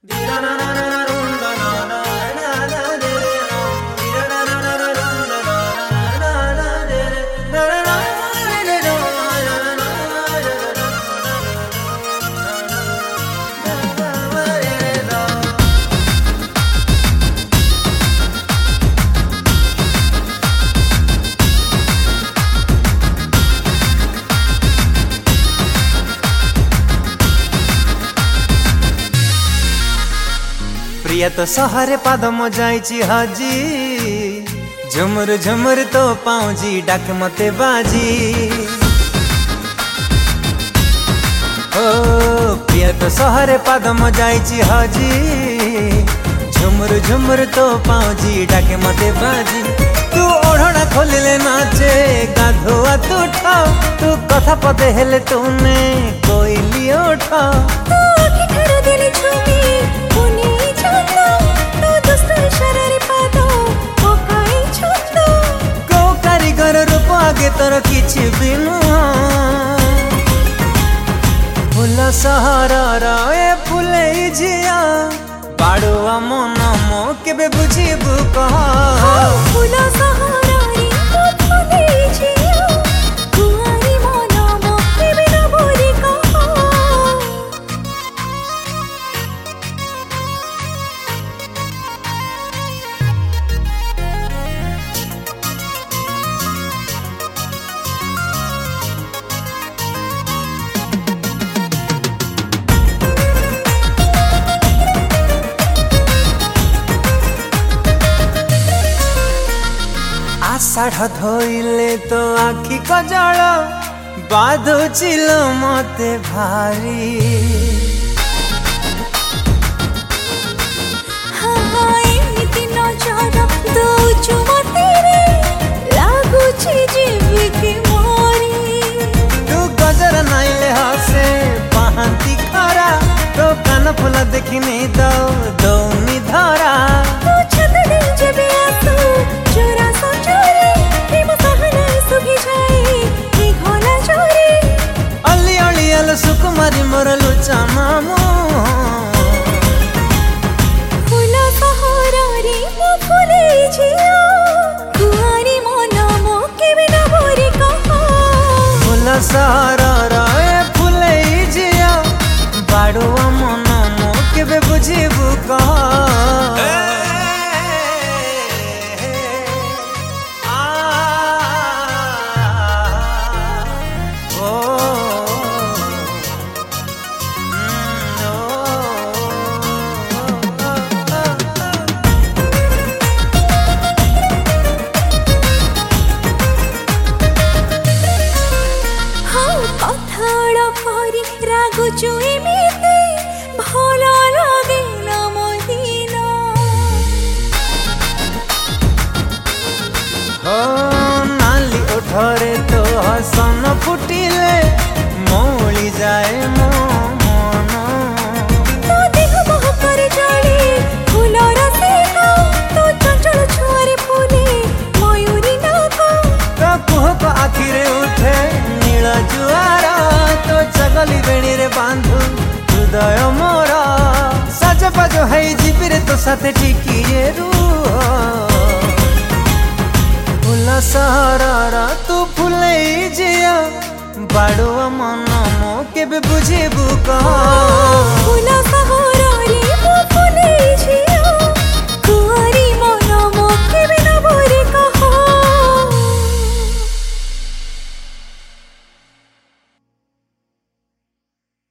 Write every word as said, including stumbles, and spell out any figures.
प्रिया तो सहरे पादम जाइची हाजी, झुमुर झुमुर तो पाऊजी डाक मते बाजी। ओ प्रिया तो सहरे पादम जाइची हाजी, झुमुर झुमुर तो पाऊजी डाक मते बाजी। तू ओढ़ना खोलिले नाचे गाधुआ तू ठाओ, तू कथा पदे हेले तूने कोइली उठा। आगे तोर किछि भी नुह फूल सहरर ए फूले झिया बाड़ुआ मन मो केबे बुझिबु कह। फूल सहररी फूले झिया कुआरी मन मो केबे न बोरी कह। आषाढ़ धोइले तो आखि कजल बाधुचिल मते भारी। हाँ एमिति नजर दउछु मते रे लागुछि जीविकी मोरी। तू गजर नाइले हसे पाहंती खरा, तो कान फुला देखिनी दो दौनी धरा। तू छतड़ी जबे आसू चोरा सो चोरी प्रेम सहना सुखी जाए हे घोला चोरी। अली अली अल सुकुमारी मोर लुचा मामू फूल सहररी मो फूले झिया कुआरी मन मो केबे न बोरी कह। फूल सहरर ए फूले झिया बाड़ुआ मन मो केबे बुझिबु कह। रागुचु एमिते भल लागे ना मदिना। हो नाली ओठरे तो हसन फुटिले मौली जाए मो मन। तो देह महकर जाले फूलर सेका, तो चंचल छुआरे फूले मयूरी नाका। तो कुहक आखिरे उठे नील जुआरा, तो चगली बेणी रे बांधु हृदय मोर। सज पज है जीविरे तो साथे टिकिए रूह। फूल सहरर तू फूले झिया बाड़ुआ मन मो केबे बुझिबु कह। फूल सहरर